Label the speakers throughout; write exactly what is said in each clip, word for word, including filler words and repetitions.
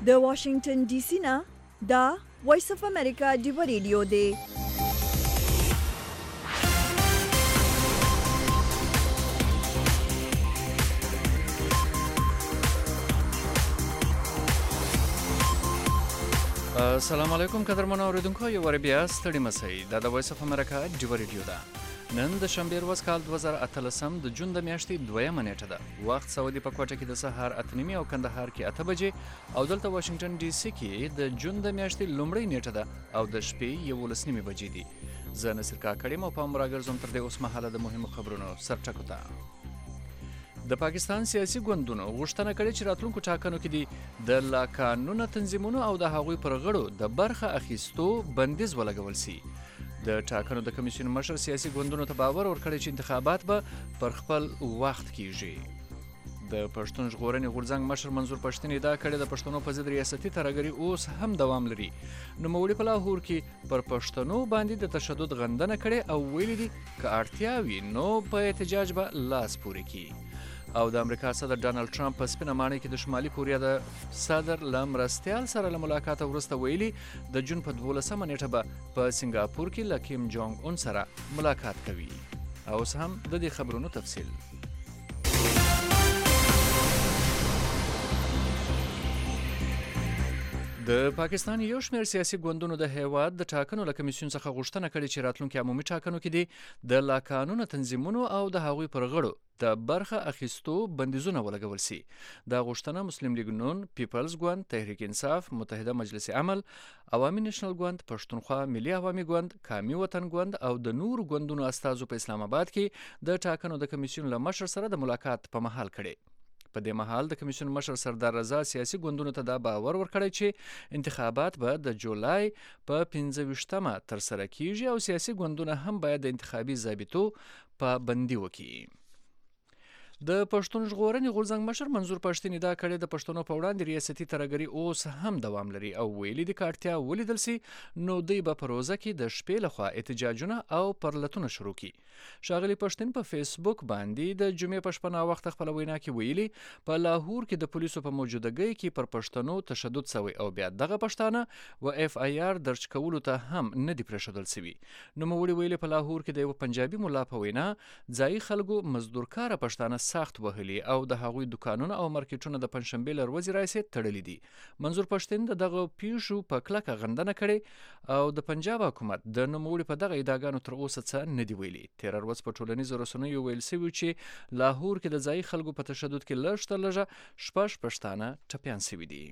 Speaker 1: د واشنگټن ډي سي نه دا وایس اف امریکا ډیو ریډیو دی.
Speaker 2: السلام علیکم قدرمنو اوریدونکو، یو ور بیا ستړي مسئ. دا د وایس اف امریکا ډیو ریډیو ده. نن د شنبې ورځ کال دوه زره اتلسم د جون د میاشتې دویمه نیټه ده. وخت سعودي په کوټه کې د سهار اته نیمې او کندهار کې اته بجې او دلته واشنگټن ډي سي کې د جون د میاشتې لومړۍ نیټه ده او د شپې یولس نیمې بجې دي. زه نصر کاکړ یم او په مراګرزم تر دې اوس مهاله د مهمو خبرونو سرټکو ته. د پاکستان سیاسي ګوندونو غوښتنه کړې چې راتلونکو ټاکنو کې دي د لاقانونه تنظیمونو او د هغوی پر غړو د برخه اخیستو بندیز ولګول سي. د ټاکنو د کمیسیون مشر سیاسي ګوندونو ته باور ورکړی چې انتخابات به پر خپل وخت کیږي. د پښتون ژغورنې غورځنګ مشر منظور پښتين ادعا کړې د پښتنو په ضد ریاستي ترهګري اوس هم دوام لري. نوموړي په لاهور کې پر پښتنو باندې د تشدد غندنه کړې او ویلي دي که اړتیا وي نو په احتجاج به لاس پورې کړي. او د امریکا صدر ډانلډ ټرمپ په سپینه ماڼۍ کې د شمالي کوریا د صدر له مرستیال سره له ملاقاته وروسته ویلي د جون په دولسمه نیټه به په سنګاپور کې له کیم جونګ اون سره ملاقات کوي. اوس هم د دې خبرونو تفصیل. د پاکستان یو شمېر سیاسي ګوندونو د هیواد د ټاکنو له کمیسیون څخه غوښتنه کړې چې راتلونکي عمومي ټاکنو کې دي د لاقانونه تنظیمونو او د هغوی پر غړو د برخه اخیستو بندیزونه ولګول سي. دا غوښتنه مسلم لیگ نون، پیپلز ګوند، تحریک انصاف، متحده مجلس عمل، عوامي نېشنل ګوند، پښتونخوا ملي عوامي ګوند، قامي وطن ګوند او د نورو ګوندونو استازو په اسلام آباد کې د ټاکنو د کمیسیون له مشر سره د ملاقات په مهال کړي. په دې مهال د کمیسیون مشر سردار رضا سیاسي ګوندونو ته دا باور ورکړی چې انتخابات به د جولای په پنځه ویشتمه ترسره کیږي او سیاسي ګوندونه هم باید د انتخابي ضابطو پابندي وکړي. د پښتون ژغورنې غورځنګ مشر منظور پښتين ادعا کړې د پښتنو په وړاندې ریاستي ترهګري اوس هم دوام لري او ویلي دي که اړتیا ولیدل سي نو دوی به په روزه کې د شپې لخوا احتجاجونه او پرلتونه شروع کړي. ښاغلي پښتين په فیسبوک باندې د جمعې په شپه ناوخته خپله وینا کې ویلي په لاهور کې د پولیسو په موجودګۍ کې پر پښتنو تشدد سوی او بیا دغه پښتانه و اف آی آر درج کولو ته هم نه دي پرېښودل سوي. نوموړي ویلي په لاهور کې د یو پنجابي ملا په وینا ځایي خلکو مزدورکاره پښتانه سخت وهلي او د هغوی دکانونه او مارکیټونه د پنجشنبې له ورځې راهیسې تړلي دي. منظور پښتين د دغه پیښو په کلکه غندنه کړې او د پنجاب حکومت د نوموړي په دغه ادعاګانو تر اوسه څه نه دي ویلي. تېره ورځ په ټولنیزو رسنیو ویل سوي چې لاهور کې د ځایي خلکو په تشدد کې لږ تر لږه شپږ پښتانه ټپیان سوي دي.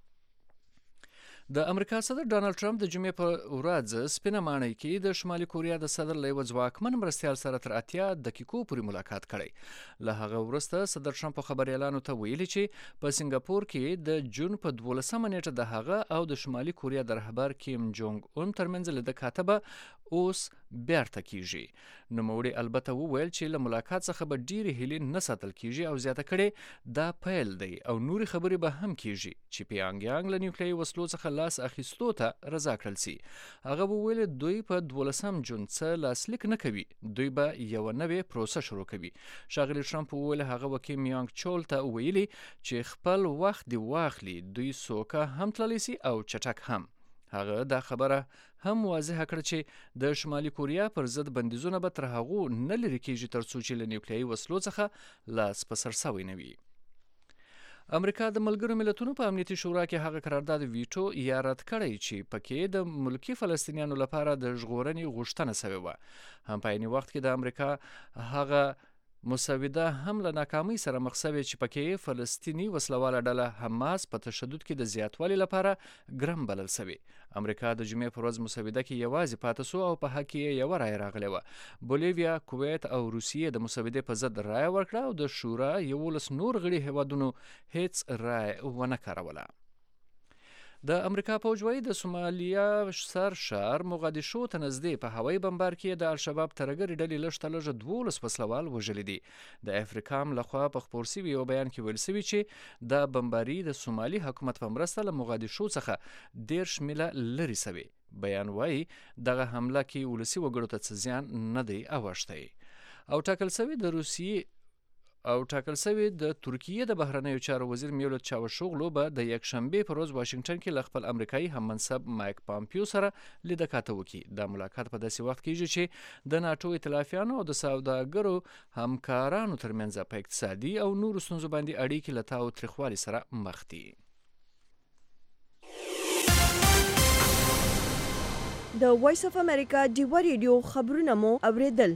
Speaker 2: د امریکا صدر ډانلډ ټرمپ د جمعې په ورځ سپینه ماڼۍ کې د شمالي کوریا د صدر له یوه ځواکمن مرستیال سره تر اتیا دقیقو پورې ملاقات کړی. له هغه وروسته صدر ټرمپ په خبریالانو ته ویلي چې په سنګاپور کې د جون په دولسمه نیټه د هغه او د شمالي کوریا د رهبر کیم جونګ اون ترمنځ لیده کاته اوس بیرته کیږي. نوموړي البته وویل چې له ملاقات څخه به ډیرې هیلې نه ساتل کیږي او زیاته کړې دا پیل دی او نورې خبرې به هم کیږي چې پیانګ یانګ له نیوکلیري وسلو څخه لاس اخیستو ته رضا کړل سي. هغه وویل دوی په دولسم جون څه لاسلیک نه کوي، دوی به یوه نوې پروسه شروع کوي. ښاغلي ټرمپ وویل هغه و کیم یانګ چول ته ویلي چې خپل وخت دی واخلي، دوی سوکه هم تللی سي او چټک هم. هغه دا خبره هم واضحه کړه چې د شمالي کوریا پر ضد بندیزونه به تر هغو نه لرې کیږي تر څو چې له نیوکلیري وسلو څخه لاس په سر سوی نه وي. امریکا د ملګرو ملتونو په امنیتي شورا کې هغه قرارداد ویټو یا رد کړی چې پکې د ملکي فلسطینیانو لپاره د ژغورنې غوښتنه سوې وه. هم په عیني وخت کې د امریکا هغه مسوده هم له ناکامۍ سره مخ سوې چې پکې فلسطیني وسلواله ډله حماس په تشدد کې د زیاتوالي لپاره ګرم بلل سوې. امریکا د جمعې پر ورځ مسوده کې یوازې پاتې سو او په حق کې یوه رایه راغلې وه. بولیویا، کویت او روسیې د مسودې په ضد رایه ورکړه او د شورا یولس نور غړي هیوادونو هیڅ رایه ونه کاروله. د امریکا پوځ وایي د سومالیا سر ښار موغادیشو ته نږدې په هوایي بمبار کې د الشباب ترهګرې ډلې لږ تر لږه دولس وسلوال وژلي دي. د افریکام لخوا په خپور سوي یو بیان کې ویل سوي چې دا بمباري د سومالي حکومت په مرسته له موغادیشو څخه دېرش میله لرې سوي. بیان وایي دغه حمله کې ولسي وګړو ته څه زیان نه دی اوښتی او ټاکل سوي د روسیې او ټاکل شوی د ترکیې د بهرنیو چارو وزیر میولود چاوشوغلو به د یکشنبه په ورځ واشنگټن کې له خپل امریکایي هممنصب مایک پامپیو سره لیده کاته وکړي. دا ملاقات په داسې وخت کېږي چې د ناټو ائتلافیانو او د سوداګرو همکارانو ترمنځ په اقتصادي او نورو ستونزو باندې اړیکې له تاو تریخوالي سره مخ دي.
Speaker 1: د وایس اف امریکا ډیوا ریډیو خبرونه مو اوریدل.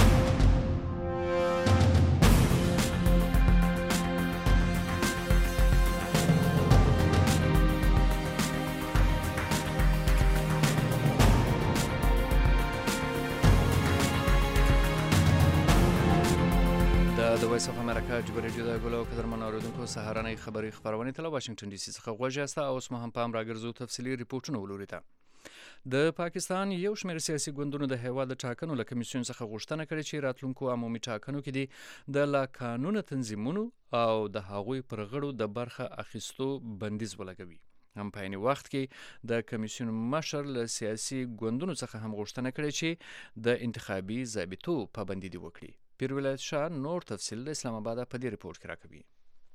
Speaker 2: د وایس اف امریکا ډیوا ریډیو د ګلو قدرمن اوریدونکو سهارنۍ خبري خبرونه تل واشنگټن ډي سي څخه غوږی استه او اوس مهم پام راګرځو تفصيلي ریپورتونه ولوري ته. د پاکستان یو شمېر سیاسي ګوندونو د هیواد د ټاکنو له کمیسیون څخه غوښتنه کړې چې راتلونکو عمومي ټاکنو کې دي د لا قانونه تنظیمونو او د هغوی پر غړو د برخه اخیستو بندیز ولګوي. هم په عین وخت کې د کمیسیون مشر له سیاسي ګوندونو څخه هم غوښتنه کړې چې د انتخابي ضابطو پابندي دي وکړي. پیرولایت شاه نور تفصیل د اسلام آباد په دې ریپورت کې راکوي.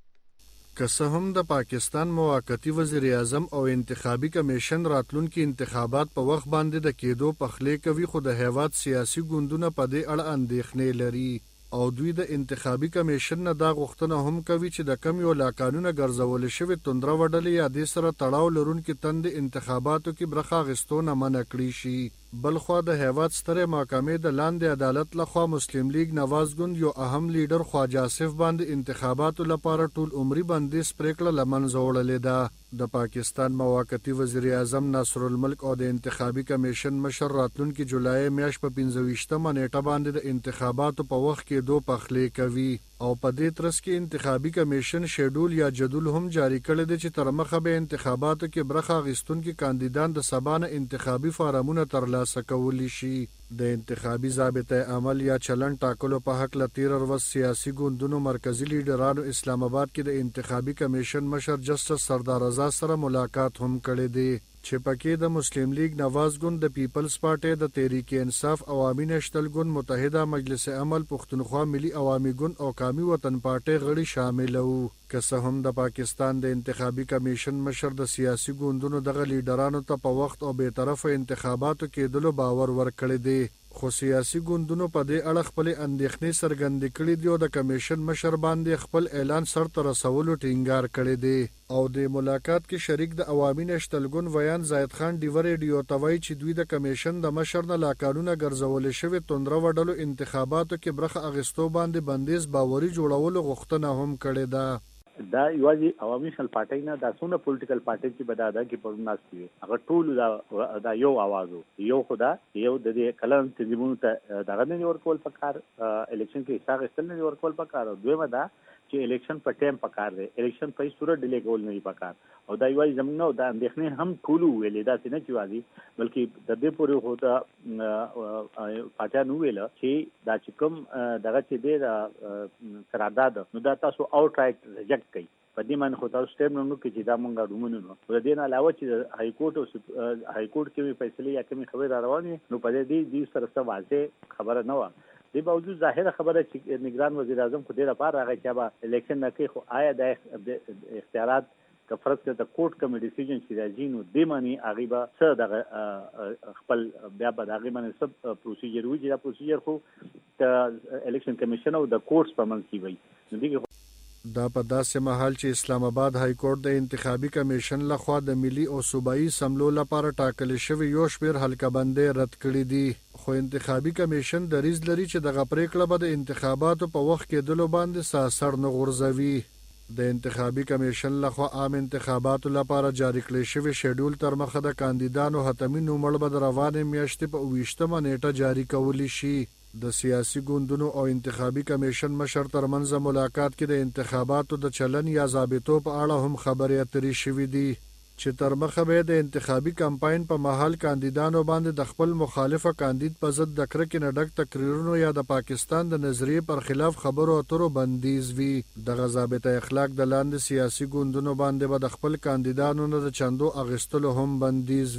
Speaker 3: که څه هم د پاکستان موقتی وزیر اعظم او انتخابي کمیشن راتلونکي انتخابات په وخت باندې د کېدو پخلی کوي، خو د هیواد سیاسي ګوندونه په دې اړه اندېښنې لري او دوی د انتخابي کمیشن نه دا غوښتنه هم کوي چې د کم یو لا قانونه ګرځول شوی توندره وډلې یا د سره تړاو لرونکي تند انتخاباتو کې برخه اخیستو نه منع کړي شي. بلخوا د هیواد ستره محکمې د لاندې عدالت لخوا مسلم لیگ نواز ګوند یو اهم لیډر خواجه آصف باندې انتخاباتو لپاره ټول عمري بندیز پریکړه لمنځه وړلې ده. د پاکستان موقتی وزیر اعظم ناصر الملک او د انتخابي کمیشن مشر راتلونکي جولای میاشت په پنځه ویشتمه نیټه باندې د انتخاباتو په وخت کې دو پخلی کوي او په دې ترڅ کې انتخابي کمیشن شیډول یا جدول هم جاری کړی دی چې تر مخه به انتخاباتو کې برخه اخیستونکي کاندیدان د سبانه انتخابي فارمونه ترلاسه کولی شي. د انتخابي ضابطه عمل یا چلن ټاکلو په حق له تیر ورځ سیاسي ګوندونو مرکزی لیډرانو اسلام آباد کې د انتخابي کمیشن مشر جسټس سردار رضا سره ملاقات هم کړی دی چې پکې د مسلم لیگ نواز ګوند، د پیپلز پارټي، د تحریک انصاف، عوامي نشتل ګوند، متحده مجلس عمل، پښتونخوا ملي عوامي ګوند او قومي وطن پارټي غړي شامل وو. که څه هم د پاکستان د انتخابي کمیشن مشر د سیاسي ګوندونو دغه لیډرانو ته په وخت او به طرفه انتخاباتو کېدلو باور ورکړی دی، خو سیاسي ګوندونو په دې اړه خپل اندېښنې څرګندې کړې دي او د کمیشن مشر باندې خپل اعلان سرته رسولو ټینګار کړی دی. او د ملاقات کې شریک د عوامي نشتل ګوند ویان زاید خان ډیور ریډیو ته وایي چې دوی د کمیشن د مشر نه لا قانونه ګرځول شوی توندره وډلو انتخاباتو کې برخه اخیستو باندې بندیز باوري جوړولو غوښتنه هم کړې ده.
Speaker 4: دا یوازې عوامي نشل پارټي نه، دا څونه پولیټیکل پارټي چې بداده کې پروناس دي هغه ټول دا دا یو आवाज یو خدا یو د دې کلم تنظیمونو ته دغه نه ورکول پکار، الیکشن کې حصہ غوښتل نه ورکول پکار، او دویمه دا چې الیکشن په ټیم پکار دی، الیکشن په صورت ډیلی کول نه پکار. او دا یوازې زمونږ نو دا اندېښنې هم ټول ویلې دا څه نه چې وایي بلکې د دې پورې هو دا پاټا نو ویل چې دا چې کوم دغه چې دی قرارداد نو دا تاسو اوټ رائټ ریجیکټ کړئ. په دې باندې خو تاسو سټیپ نو کې چې دا مونږه رومونو نو د دې نه علاوه چې های کورټ او های کورټ کې فیصله یا کومې خبره روانه نو په دې دې سره څه واضح خبره نه و. د باوجود ظاهره خبره چې نگران وزیر اعظم خو دې لپاره راغی چې به الیکشن نه کوي، خو آیا د اختیارات که فرض کړه د کورټ کوم ډیسیژن چې راځي نو دې معنی هغه به څه دغه خپل بیا به هغه باندې سب پروسیجر وي چې دا پروسیجر خو د الیکشن کمیشن او د کورټس په منځ کې وي. نو دغه
Speaker 3: دا په داسې مهال چې اسلام آباد های کورټ د انتخابي کمیشن لخوا د ملي او صوبایي سملو لپاره ټاکل شوی یو شمېر حلقه بندۍ رد کړي دي، خو انتخابي کمیشن دریځ لري چې دغه پریکړه به د انتخاباتو په وخت کېدلو باندې څه اثر نه غورځوي. د انتخابي کمیشن لخوا عام انتخاباتو لپاره جاری کړی شوی شیډول تر مخه د کاندیدانو حتمي نومړ به د روانې میاشتې په اوویشتمه نیټه جاری کولی شي. د سیاسي ګوندونو او انتخابي کمیشن مشر ترمنځ ملاقات کې د انتخاباتو د چلن یا ضابطو په اړه هم خبرې اترې شوې دي چې تر مخه به د انتخابي کمپاین په محل کاندیدانو باندې د خپل مخالفه کاندید په ضد د کرکې نه ډک تقریرونو یا د پاکستان د نظریې پر خلاف خبرو اترو بندیز وي. دغه ضابطه اخلاق د لاندې سیاسي ګوندونو باندې به د خپل کاندیدانو نه د چندو اغستلو هم بندیز وي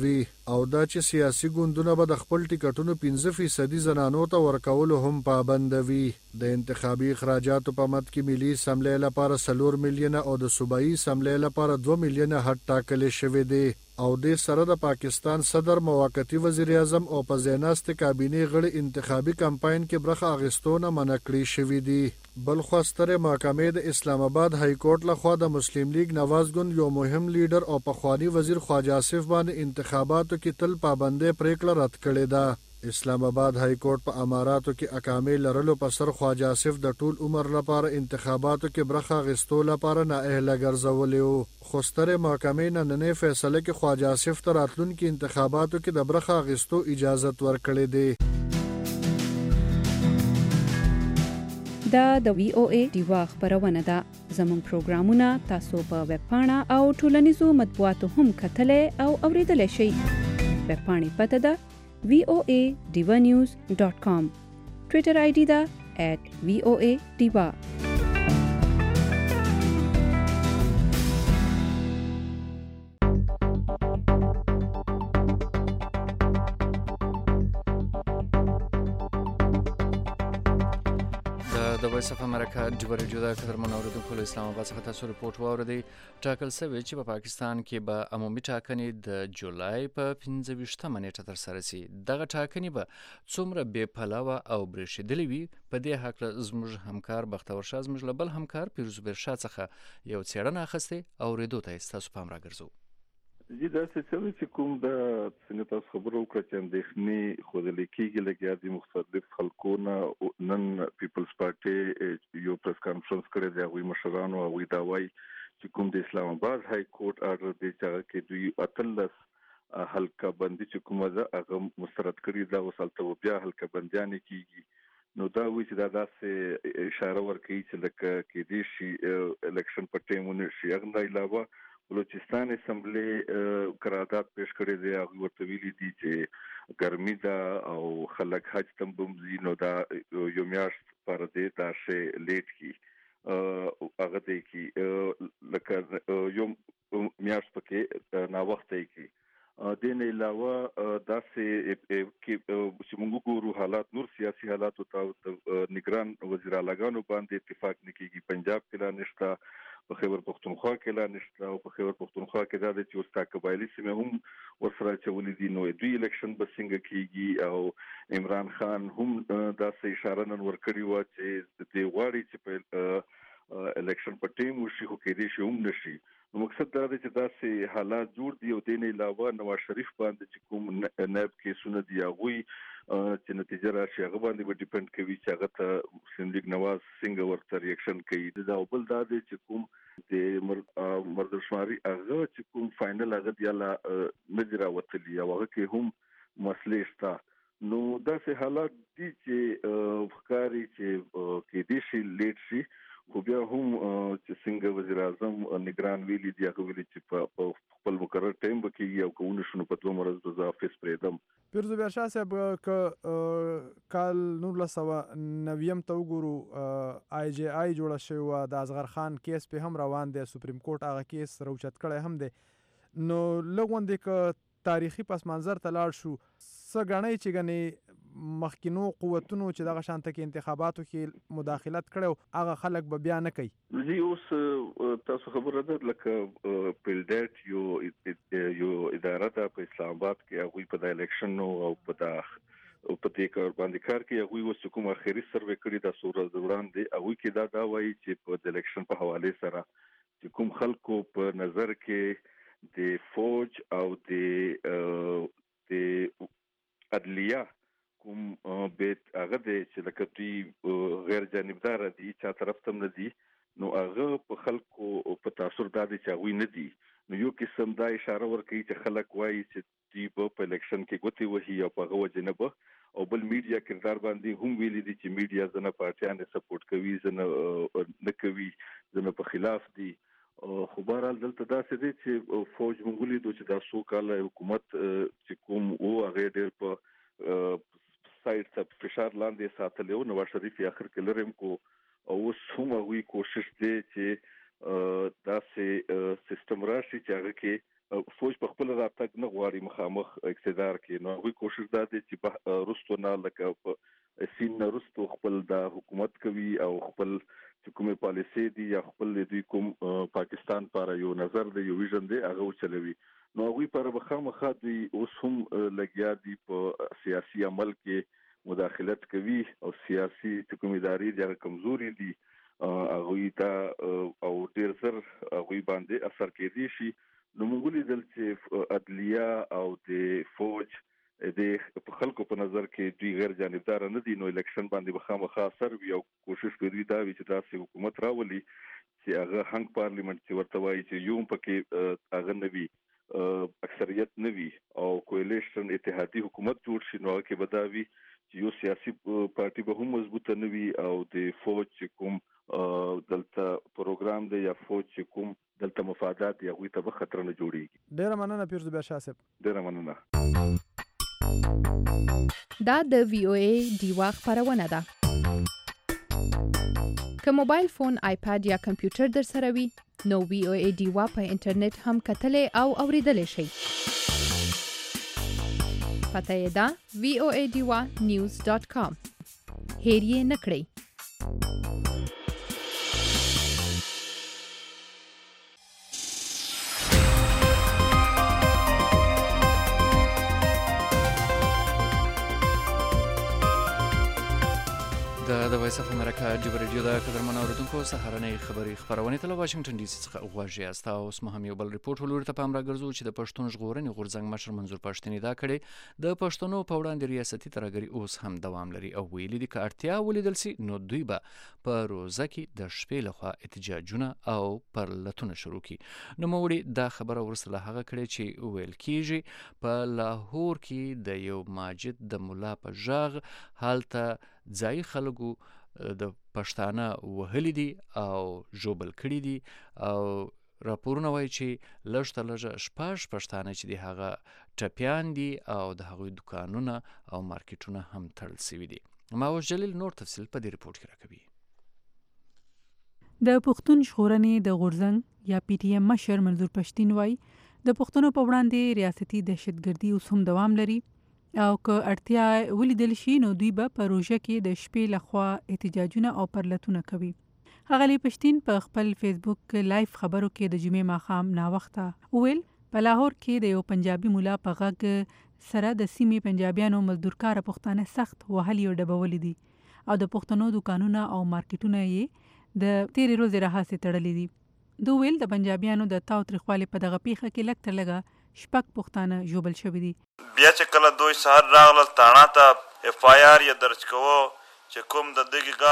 Speaker 3: او دا چې سیاسي ګوندونه به د خپل ټیکټونو پنځه فیصدي زنانو ته ورکولو هم پابندوي. د انتخابي اخراجاتو په مد کې ملي اسمبلی لپاره څلور میلیونه او د صوبایي اسمبلی لپاره دوه میلیونه حد ټاکل شوی دی او د سره د پاکستان صدر موقتی وزیر اعظم او په ځایناست کابینه غړي انتخابي کمپاین کې برخه اخیستونه منع کړی شوی دی. بل خو ستره محکمې د اسلام آباد های کورټ لخوا د مسلم لیگ نواز ګوند یو مهم لیډر او پخوانی وزیر خواجه آصف باندې انتخاباتو کې تل پابندۍ پریکړه رد کړې ده. اسلام آباد های کورټ په اماراتو کې اقامې لرلو په سر خواجه آصف د ټول عمر لپاره انتخاباتو کې برخه اخیستو لپاره نااهله ګرځولی و. خو ستره محکمې نننۍ فیصله کې خواجه آصف ته راتلونکي انتخاباتو کې د برخه اخیستو اجازت ورکړې دی.
Speaker 5: دا د وی او ای دیوا خبرونه ده. زموږ پروګرامونه تاسو په ویب پاڼه او ټولنیزو مطبوعاتو هم کتلی او اوریدلی شئ. ویب پاڼې پته ده وی او ای ډیوا نیوز ډاټ کام. ټویټر آی ډي ده ایٹ وی او ای ډیوا.
Speaker 2: د وایس اف امریکا ډیوا ریډیو د قدرمن اوریدونکو له اسلام آباد څخه تاسو ریپورت واوردئ. ټاکل شوی چې په پا پاکستان کې به عمومي ټاکنې د جولای په پنځه ویشتمه نیټه ترسره شي. دغه ټاکنې به څومره بې پلوه او برېښېدلې وي، په دې هکله زموږ همکار بختور شاه زموږ له بل همکار پیروز برشا څخه یو څېړنه اخیستې او اورېدو ته یې ستاسو پام راګرځو.
Speaker 6: جی دا څه چې کوم د څنګه تاسو خبرو وکړه چې اندېښنې ښودل کېږي لکه د مختلف خلکونه نن پیپلز پارټي یو پریس کانفرنس کړی دی. هغوی مشرانو هغوی دا وایي چې کوم د اسلام آباد های کورټ آرډر دی چې هغه کې دوی اتلس حلقه بندي چې کومه ده هغه مسترد کړي ده، اوس هلته بیا حلقه بندیانې کېږي. نو دا وایي چې دا داسې اشاره ورکوي چې لکه کېدای شي الیکشن په ټایم ونه شي. هغه نه علاوه بلوچستان اسمبلی قرارداد پیش کړی دی. هغوی ورته ویلي دي چې ګرمي ده او خلک حج ته هم ځي، نو دا یو میاشت لپاره دی دا شی لیټ کړي، هغه دی کړي لکه یو میاشت پکې ناوخته یې کړي. دې نه علاوه داسې چې موږ ګورو حالات نور سیاسي حالاتو ته نگران وزیر اعلیګانو باندې اتفاق نه کېږي. پنجاب کې لا نشته، په خیبر پختونخوا کې لا نشته، او په خیبر پختونخوا کې دا دی چې اوس تا قبایلي سیمې هم ورسره اچولي دي. نو دوی الیکشن به څنګه کېږي؟ او عمران خان هم داسې اشاره نن ورکړې وه چې دی غواړي چې په الیکشن په ټایم وشي، خو کېدای شي هم نشي. نو مقصد دا دی چې داسې حالات جوړ دي. او دې نه علاوه نواز شریف باندې چې کوم نایب کیسونه دي هغوی چې نتیجه راشي هغه باندې به ډیپینډ کوي چې هغه ته مسلم لیگ نواز څنګه ورته ریاکشن کوي. دا بل دا دی چې کوم د مردشماري هغه چې کوم فائنل هغه بیا لا نه دي راوتلي او هغه کې هم مسلې شته. نو داسې حالات دي چې ښکاري چې کېدای شي لیټ شي، خو بیا هم چې څنګه وزیر اعظم نگران ویلي دي هغه ویلي چې په خپل مقرر ټایم به کېږي او که ونه شو نو په دوه ورځو به زه افیس پرېږدم.
Speaker 7: پیروز برشا صاحب که کال نولس سوه نویم ته وګورو آی جی آی جوړه شوې وه، د اصغر خان کیس پې هم روان دی، سپریم کورټ هغه کیس راوچت کړی هم دی. نو لږ غوندې که تاریخي پس منظر ته لاړ شو، څه ګڼئ چې ګنې مخکینو قوتونو چې دغه شانته کې انتخاباتو کې مداخلت کړی هغه خلک به بیا نه کوي؟
Speaker 6: جی اوس تاسو خبره ده لکه پیلډیټ یو یو اداره ده په اسلام آباد کې، هغوی په د الیکشن او په د په دې کار باندې کار کوي. هغوی اوس کوم اخري سروې کړي دا څو ورځې وړاندې، هغوی کې دا دا وایي چې په د الیکشن په حوالې سره چې کوم خلکو په نظر کې د فوج او د د عدلیه کوم بیت هغه دی چې لکه دوی غیر جانبدار دي، چا طرف ته نه دي، نو هغه په خلکو په تاثر دا دی چې هغوی نه دي. نو یو قسم دا اشاره ورکوي چې خلک وایي چې دوی به په الیکشن کې ګوتې وهي او په هغه وجې نه به. او بل میډیا کردار باندې هم ویلي دي چې میډیا ځنه پارټیان سپورټ کوي، ځنه نه کوي، ځنه په خلاف دي. خو بهرحال دلته داسې دی چې فوج موږ ولیدو چې دا څو کاله حکومت چې کوم و هغې ډېر په سایډ ته فشار لاندې ساتلی و. نواز شریف یې اخر کې لرې هم کو، او اوس هم هغوی کوشش دی چې داسې سیستم راشي چې هغه کې فوج په خپل راتګ نه غواړي مخامخ اقتدار کې. نو هغوی کوشش دا دی چې رستو نه لکه په سین رستو خپل د حکومت کوي او خپل کومې پالیسي دي یا خپل دوی کوم پاکستان لپاره یو نظر دی یو ویژن دی هغه چلوي. نو هغوی پر مخامخ دوی اوس هم لګیا دي په سیاسي عمل کې مداخلت کوي او سیاسي کوم ادارې د کمزوري دي هغوی ته او ډیر زر هغوی باندې اثر کوي شي. نو موږ لیدل چې عدلیه او د فوج د خلکو په نظر کې دوی غیر جانبدار نه دي. نو الیکشن باندې به خامخا اثر وي او کوشش کوي دا وي چې داسې حکومت راولي چې هغه هنګ پارلیمنت چې ورته وایي چې یو پکې هغه نه وي اکثریت نه وي او کولیشن اتحادي حکومت جوړ شي. نو هغه کې به دا وي چې یو سیاسي پارټي به هم مضبوطه نه وي او د فوج چې کوم دلته پروګرام دی یا فوج چې کوم دلته مفادات یا هغوی ته به خطر نه جوړیږي.
Speaker 7: ډیره مننه پیرزو بیا شاه صاحب.
Speaker 6: ډیره مننه.
Speaker 5: دا د وی او ای ډیوا خپرونه ده. که موبایل فون، آیپاد یا کمپیوټر در سره وي نو وی او ای ډیوا په انټرنیټ هم کتلې او اوریدلې شئ. پته یې ده وی او ای ډیوا نیوز ډاټ کام. هیر یې نه کړئ.
Speaker 2: د وایس اف امریکا ډیو ریډیو د قدرمنو اوریدونکو سهارنۍ خبري خبرونه ته له واشنگټن ډي سي څخه غواړي یاست. اوس مهم یو بل ریپورت ولور ته پام راګرځو چې د پښتون ژغورنې غورځنګ مشر منظور پښتني دا کړي د پښتنو په وړاندې ریاستي ترګري اوس هم دوام لري او ویلي دي چې اړتیا ولیدل سي نو دوی به په روزه کې د شپې لخوا احتجاجونه او پرلتونه شروع کړي. نو موړي دا خبره ورسره له هغه کړي چې ویل کیږي په لاهور کې د یو ماجد د مولا په ژغ حالته ځای خلکو د پښتانه وهلي دي او ژوبل کړي دي او راپورونه وایي چې لږ تر لږه شپږ پښتانه چې دي هغه ټپیان دي او د هغوی دکانونه او مارکیټونه هم تړل سوي دي. ماوش جلیل نور تفصیل په دې ریپورت کې راکوي.
Speaker 8: د پښتون ژغورنې د غورځنګ یا پی ټی ایم مشر منظور پښتین وایي د پښتنو په وړاندې ریاستي دهشتګردي اوس هم دوام لري او که اړتیا ولیدل شي نو دوی به په روژه کې د شپې لخوا احتجاجونه او پرلتونه کوي. ښاغلي پښتین په خپل فیسبوک لایف خبرو کې د جمعې ماښام ناوخته وویل په لاهور کې د یو پنجابي مولا په غږ سره د سیمې پنجابیانو مزدورکاره پښتانه سخت وهلي او ډبولي دي او د پښتنو دکانونه او مارکیټونه یې د تیرې ورځې راهیسې تړلي دي. دوی ویل د پنجابیانو د تاو تریخوالي په دغه پیښه کې لږ تر لږه شپږ پښتانه ژوبل شوي دي.
Speaker 9: بیا چې کله دوی سهار راغلل تاڼه ته اف آی آر یې درج کوو چې کوم د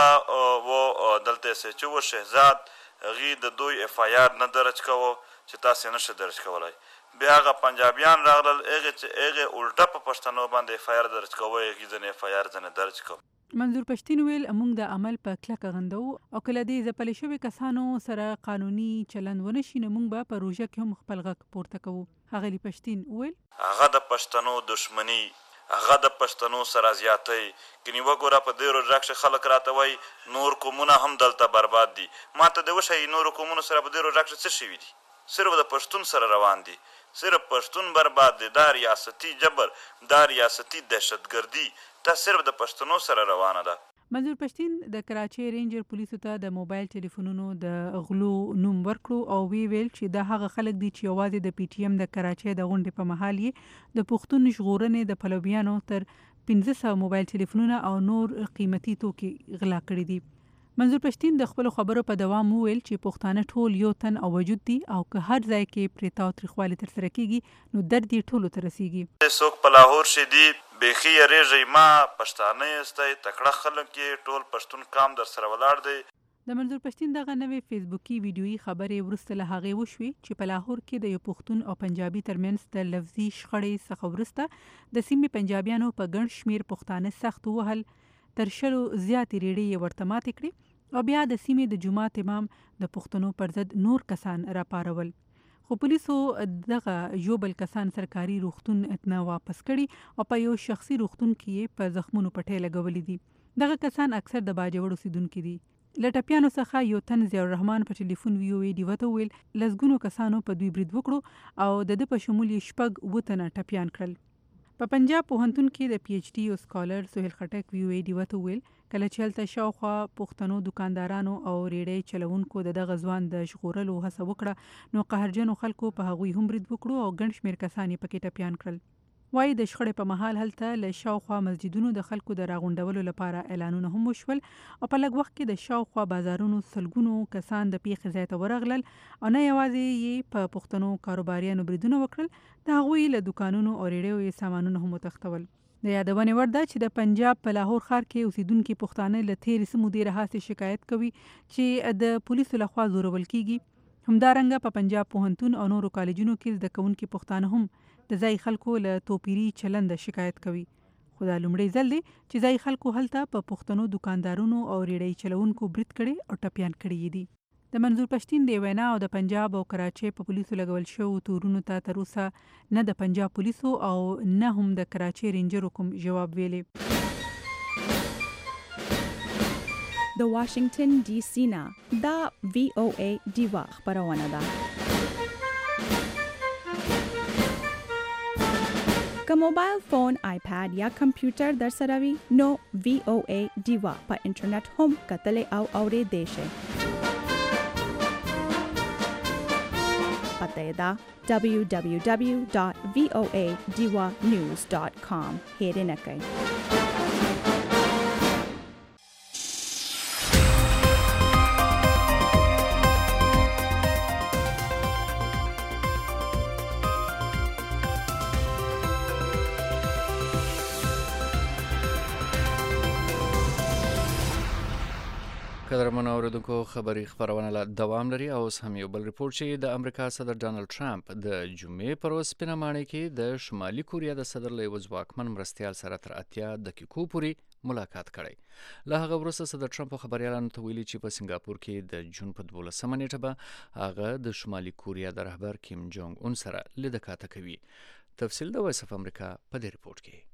Speaker 9: دغه و دلته سچو و شهزاد هغې د دوی اف آی آر نه درج کوو چې تاسې نشه درج کولی. بیا هغه پنجابیان راغلل هغې چې هغې الټه په پښتنو باندې اف آی آر درج کوو هغې ځینې اف آی آر ځینې درج کوو.
Speaker 8: منظور پښتین ویل موږ د عمل په کلکه غندو او کله دې ځپلې شوي کسانو سره قانوني چلند ونه شي نو موږ به په روژه کې هم خپل غږ پورته کوو. ښاغلي پښتین ویل
Speaker 9: هغه د پښتنو دشمني هغه د پښتنو سره زیاتی ګنې وګوره په دې روژه کښې خلک راته وایي نور قومونه هم دلته برباد دي. ما ته دې وښایي نورو قومونو سره په دې روژه کښې څه شوي دي؟ صرف د پښتون سره روان دي. صرف پښتون برباد دی. دا ریاستي جبر دا ریاستي دهشتګردي دا صرف د پښتنو سره روانه ده.
Speaker 8: منظور پښتین د کراچۍ رینجر پولیسو ته د موبایل ټلیفونونو د غلو نوم ورکړو او وی ویل چې دا هغه خلک دي چې یوازې د پی ټی ایم د کراچۍ د غونډې په مهال یې د پښتون ژغورنې د پلویانو تر پنځه سوه موبایل ټلیفونونه او نور قیمتي توکي غلا کړي دي. منظور پښتین د خپل خبرو په دوام وویل چې پښتانه ټول یو تن او وجود دي او که هر ځای کې پرې تاو تریخوالي ترسره کیږي نو درد یې ټولو ته رسیږي.
Speaker 9: څوک په لاهور شي دي بیخي یریږئ ما پښتانه یستی تکړه خلک یې ټول پښتون قام در سره ولاړ دی.
Speaker 8: د منظور پښتین دغه نوې فیسبوکي ویډیویي خبرې وروسته له هغې وشوې چې په لاهور کې د یو پښتون او پنجابي ترمنځ د لفظي شخړې څخه وروسته د سیمې پنجابیانو په ګڼ شمېر پښتانه سخت ووهل تر شلو زیاتې ریړې یې ورته ماتې کړې او بیا د سیمې د جومات امام د پښتنو پر ضد نور کسان راپارول. خو پولیسو دغه ژوبل کسان سرکاري روغتون نه واپس کړي او په یو شخصي روغتون کې یې په زخمونو پټۍ لګولې دي. دغه کسان اکثر د باجوړ اوسیدونکي دي. له ټپیانو څخه یو تن ضیاء الرحمن په ټلیفون وی او ای ډیوه ته وویل لسګونو کسانو په دوی برید وکړو او د ده په شمول یې شپږ اووه تنه ټپیان کړل. په پنجاب پوهنتون کې د پی ایچ ډي او سکالر سهیل خټک وی او ای ډیوه ته وویل کله چې هلته شاوخوا پښتنو دکاندارانو او ریړۍ چلوونکو د دغه ځوان د ژغورلو هڅه وکړه نو قهرجنو خلکو په هغوی هم برید وکړو او ګڼ شمېر کسان یې پکې ټپیان کړل. وایي د شخړې په مهال هلته له شاوخوا مسجدونو د خلکو د راغونډولو لپاره اعلانونه هم وشول او په لږ وخت کې د شاوخوا بازارونو سلګونو کسان د پیښې ځای ته ورغلل او نه یوازې یې په پښتنو کاروباریانو بریدونه وکړل، د هغوی له دوکانونو او ریړیو یې سامانونه هم وتښتول. د یادونې وړ ده چې د پنجاب په لاهور ښار کې اوسیدونکي پښتانه له تېرې څه مودې راهیسې شکایت کوي چې د پولیسو لخوا زورول کیږي. همدارنګه په پنجاب پوهنتون او نورو کالجونو کې زده کوونکي پښتانه هم د ځای خلکو له توپیري چلند شکایت کوي. خو دا لومړی ځل دی چې ځای خلکو هلته په پښتنو دکاندارونو او ریړۍ چلوونکو برید کړي او ټپیان کړي دي. د منظور پښتین د وینا او د پنجاب او کراچۍ په پولیسو لګول شوو تورونو ته تر اوسه نه د پنجاب پولیسو او نه هم د کراچۍ رینجرو کوم جواب ویلی.
Speaker 1: د واشنگټن ډي سي نه دا وی او ای ډیوا خبرونه ده. که موبایل فون، آیپاد یا کمپیوټر در سره وي نو وی او ای ډیوا په انټرنیټ هم کتلی او اورېدی شئ. پته یې ده دبلیو دبلیو دبلیو ډاټ وی او ای ډیوا نیوز ډاټ کام. هیرې نه کوئ.
Speaker 2: قدرمن اوریدونکو خبري خبرونه لا دوام لري او اوس هم یو بل ریپورت چې د امریکا صدر ډانلډ ټرمپ د جمعې پر ورځ سپینه ماڼۍ کې د شمالي کوریا د صدر له یوه ځواکمن مرستیال سره تر اتیا دقیقو پورې ملاقات کړی. له هغه وروسته صدر ټرمپ خبریالانو ته ویلي چې په سنګاپور کې د جون په دولسمه نیټه به هغه د شمالي کوریا د رهبر کیم جونګ اون سره لیدکاته کوي. تفصیل د وایس اف امریکا په دې ریپورت کې.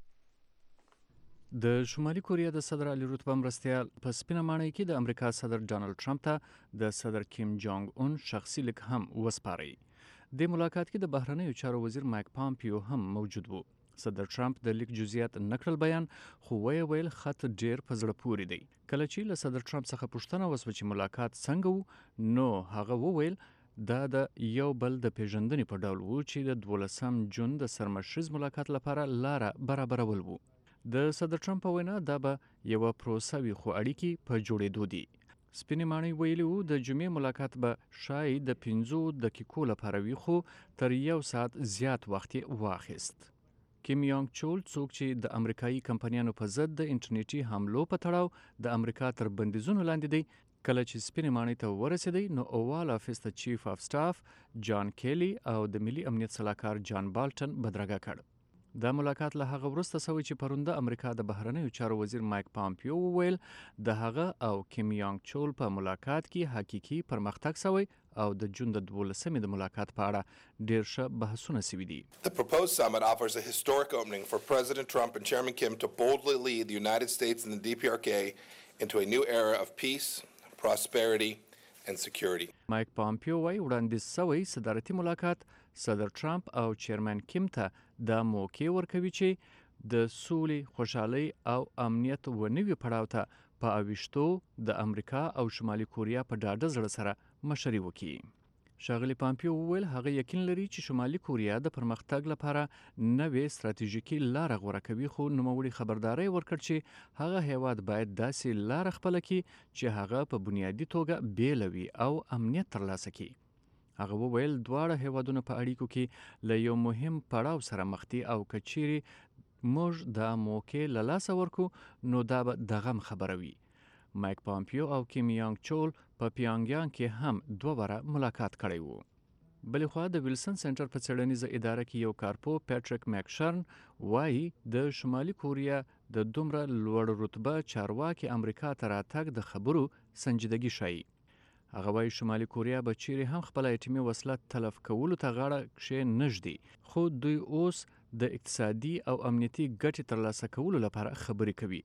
Speaker 2: د شمالي کوریا د صدر عالی رتبه مرستیال په سپینه ماڼۍ کې د امریکا صدر ډانلډ ټرمپ ته د صدر کیم جونګ اون شخصي لیک هم وسپاري. د ملاقات کې د بهرنیو چارو وزیر مایک پامپیو هم موجود وو. صدر ټرمپ د لیک جزئیات نکړل بیان خو ویې ویل خط ډیر په زړه پورې دی. کله چې له صدر ټرمپ څخه پوښتنه وسوه چې ملاقات څنګه وو نو هغه وویل دا د یو بل د پیژندنې په ډول وو چې د دولسم جون د سرمشریز ملاقات لپاره لاره برابرول وو. د صدر ټرمپ په وینا دا به یوه پروسه وي خو اړیکې په جوړېدو دي. سپینې ماڼۍ ویلي وو د جمعې ملاقات به شاید د پنځو دقیقو لپاره وي خو تر یو ساعت زیات وخت یې واخیست. کیم یانګ چول څوک چې د امریکایي کمپنیانو په ضد د انټرنیټي حملو په تړاو د امریکا تر بندیزونو لاندې دی، کله چې سپینې ماڼۍ ته ورسېدی نو اووال افیس ته چیف اف سټاف جان کیلی او د ملي امنیت سلاکار جان بالټن بدرګه کړ. دا ملاقات له هغه وروسته سوی چې پرونده امریکا د بهرنیو چارو وزیر مایک پامپیو وویل د هغه او کیم یانګ چول په ملاقات کې حقیقي پرمختګ سوی او د جون د دولسمې د ملاقات په اړه ډیر ښه بحثونه سوي دي.
Speaker 10: The proposed summit offers a historic opening for President Trump and Chairman Kim to boldly lead the United States and the D P R K into a new era of peace, prosperity and security.
Speaker 2: مایک پامپیو وايي وړاندیز سوی صدارتي ملاقات صدر ټرمپ او چیرمن کیم ته دا موقع ورکوي چې د سولې، خوشحالۍ او امنیت و نوي پړاو ته په اویشتو د امریکا او شمالي کوریا په ډاډه زړه سره مشري وکړي. ښاغلي پامپیو وویل هغه یقین لري چې شمالي کوریا د پرمختګ لپاره نوې ستراتیژیکي لاره غوره کوي خو نوموړي خبرداری ورکړ چې هغه هیواد باید داسې لاره خپله کړي چې هغه په بنیادي توګه بیله وي او امنیت ترلاسه کړي. هغه وویل دواړه هیوادونه په اړیکو کې له یو مهم پړاو سره مخ دي او که چیرې موږ دا موقع له لاسه ورکو نو دا به د غم خبره وي. مایک پامپیو او کیم یانګ چول په پیانګیانګ کې هم دوه واره ملاقات کړی وو. بلې خوا د ویلسن سنټر په څېړنیزه اداره کې یو کارپو پیټریک میکشرن وایي د شمالي کوریا د دومره لوړ رتبه چارواکي امریکا ته راتګ د خبرو سنجیدګي ښایي. هغه وایي شمالي کوریا به چیرې هم خپله اټومي وسله تلف کولو ته غاړه کښې نږدي خو دوی اوس د اقتصادي او امنیتي ګټې ترلاسه کولو لپاره خبرې کوي.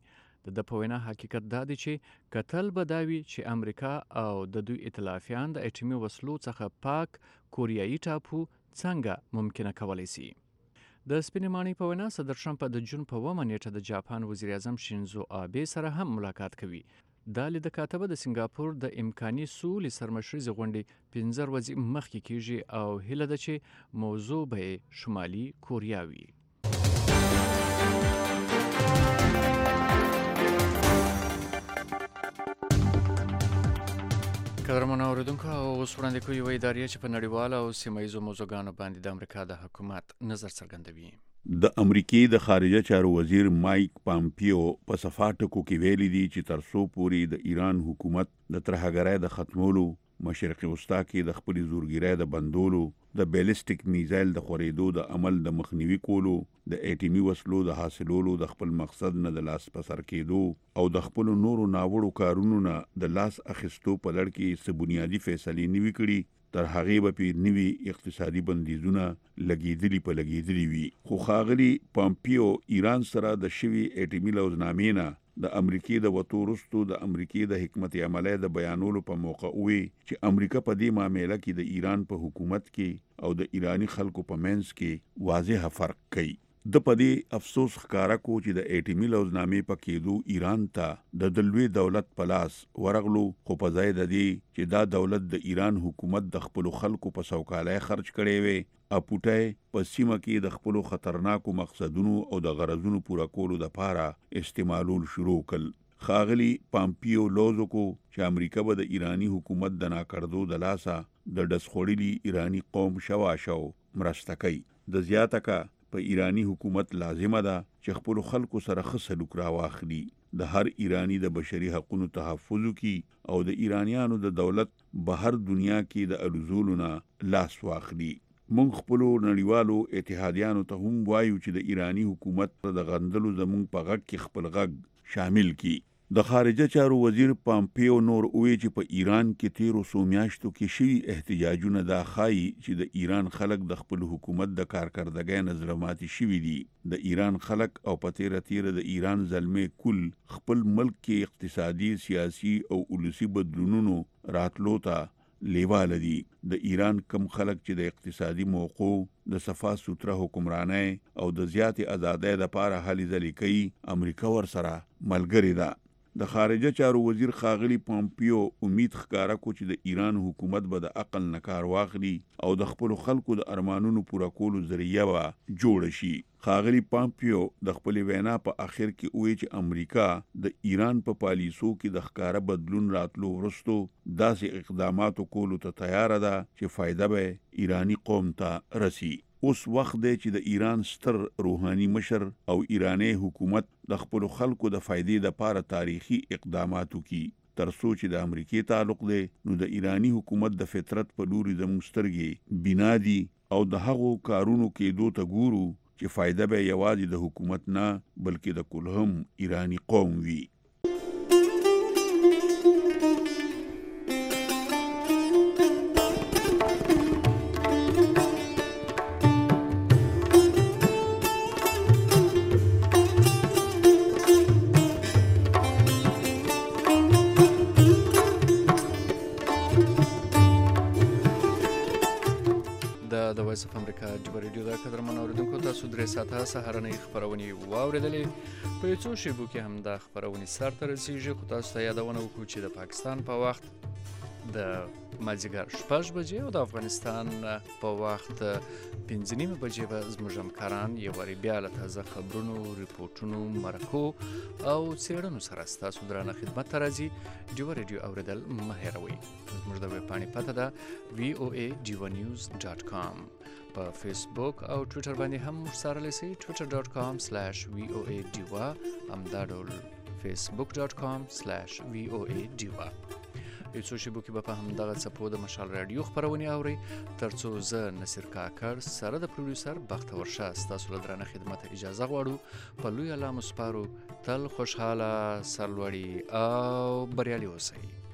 Speaker 2: د د په وینا حقیقت دا دی چې کتل به دا وي چې امریکا او د دوی ائتلافیان د اټومي وسلو څخه پاک کوریایي ټاپو څنګه ممکنه کولی سي. د سپینې ماڼۍ په وینا صدر ټرمپ د جون په اوومه نیټه د جاپان وزیر اعظم شینزو آبې سره هم ملاقات کوي. دا لید کاتبه د سنگاپور د امکاني سولې سرمشریزې غونډې پنځه ورځې مخکې کیږي او هیله ده چې موضوع به شمالي کوریا وي. قدرمن اوریدونکو اوس وړاندې کوي یوه ادارې چې په نړیواله او سیمه ییزو موضوعګانو باندې د امریکا د حکومت نظر څرګندوي.
Speaker 11: د امریکې د خارجه چارو وزیر مایک پامپیو په صفاټکو کې ویلي دي چې تر څو پورې د ایران حکومت د ترهګرۍ د ختمولو، مشرق وسطا کې د خپل زورګیرۍ د بندولو، د بیلسټیک میزایل د خورېدو د عمل د مخنیوي کولو، د اټومي وسلو د حاصلولو د خپل مقصد نه د لاس په سر کېدو او د خپل نورو ناوړو کارونو نه د لاس اخیستو په لړ کې څه بنیادي فیصلې نوي کړي، تر هغې به په نوي اقتصادي بندیزونه لګېدلي په لګېدلي وي. خو ښاغلي پامپیو ایران سره د شوي اټومي لوزنامې نه د امریکې د وتو وروستو د امریکې د حکمت عملۍ د بیانولو په موقع ووی چې امریکا په دې معامله کې د ایران په حکومت کې او د ایرانی خلکو په منځ کې واضح فرق کوي. د پدې افسوس ښکارا کو چې د اټومي لوزنامې په کېدو ایران ته د دلوي دولت پلاس ورغلو، خو په ځای د دې چې دا دولت د ایران حکومت د خپل خلکو په سوکالۍ خرج کړي وي، اپوټای په سیمه کې د خپل خطرناکو مقصدونو او د غرضونو پوره کولو لپاره استعمالول شروع کړل. ښاغلي پامپیو لوزو کو چې امریکا به د ایرانی حکومت د ناکړدو د لاسه د ډسخوړلي ایرانی قوم شواشو مرسته کوي. د زیاته کا په ایرانی حکومت لازمه ده چې خپل خلکو سره ښه سلوک راواخلي، د هر ایرانی د بشري حقوقو تحفظ وکړي او د ایرانیانو د دولت بهر دنیا کې د الوزولو نه لاس واخلي. مونږ خپل نړیوالو اتحادیانو ته هم وایو چې د ایرانی حکومت د غندلو زمونږ په غږ کې خپل غږ شامل کړي. د خارجه چارو وزیر پامپیو نور وی چې په ایران کې تیرو څو میاشتو کې شوي احتجاجونه دا ښایي چې د ایران خلک د خپل حکومت د کارکردګۍ نه زړه ماتې شوي دي. د ایران خلک او په تیره تیره د ایران زلمې کل خپل ملک کې اقتصادي، سیاسي او ولسي بدلونونو راتلو ته لیواله دي. د ایران کم خلک چې د اقتصادي موقع، د صفا سوتره حکمرانۍ او د زیاتې ازادۍ لپاره هلې ځلې کوي، امریکا ورسره ملګرې ده. د خارجه چارو وزیر ښاغلي پامپیو امید ښکاره کو چې د ایران حکومت به د عقل نه کار واخلي او د خپل خلکو د ارمانونو پوره کولو ذریعہ به جوړ شي. ښاغلي پامپیو د خپل وینا په اخر کې وویل چې امریکا د ایران په پالیسو کې د ښکاره بدلون راتلو وروستو داسې اقداماتو کولو ته تیاره ده چې فایده به ایرانی قوم ته رسی. اوس وخت دی چې د ایران ستر روحاني مشر او ایرانی حکومت د خپل خلکو د فایدې لپاره تاریخي اقدامات وکړي. تر څو چې د امریکې تعلق دی نو د ایرانی حکومت د فطرت په لوري زموږ سترګې بنا دي او د هغو کارونو کېدو ته ګورو چې فایده به یوازې د حکومت نه بلکې د کل هم ایرانی قوم وي.
Speaker 2: د وایس اف امریکا جبه ریډیو د قدرمن اوریدونکو تاسو درې ساعته سهارنۍ خپرونې واورېدلې. په یو څو شیبو کې هم دا خپرونې سر ته رسیږي، خو تاسو ته یادونه وکړو چې د پاکستان په وخت د مازدیګر شپږ بجې او د افغانستان په وخت پنځه نیمې بجې به زموږ همکاران یو وارې بیا له تازه خبرونو، ریپورټونو، مرکو او څېړنو سره ستاسو درانه خدمت ته راځي. ډیوه ریډیو اورېدل مه هېروئ. زموږ د ویبپاڼې پته ده وی او ای ډیوه نیوز ډاټ کام. په فیسبوک او ټویټر باندې هم موږ څارلی سئ، ټویټر ډاټ کام سلیش وی او ای ډیوه، همدا ډول فیسبوک ډاټ کام سلیش وی او ای ډیوه. یو څو شیبو کې به په همدغه څپو د مشال راډیو خپرونې اورئ، تر څو زه نصیر کاکړ سره د پروډیوسر بختور شاه ستاسو له درانه خدمته اجازه غواړو. په لوی الله مو سپارو. تل خوشحاله، سرلوړي او بریالي اوسئ.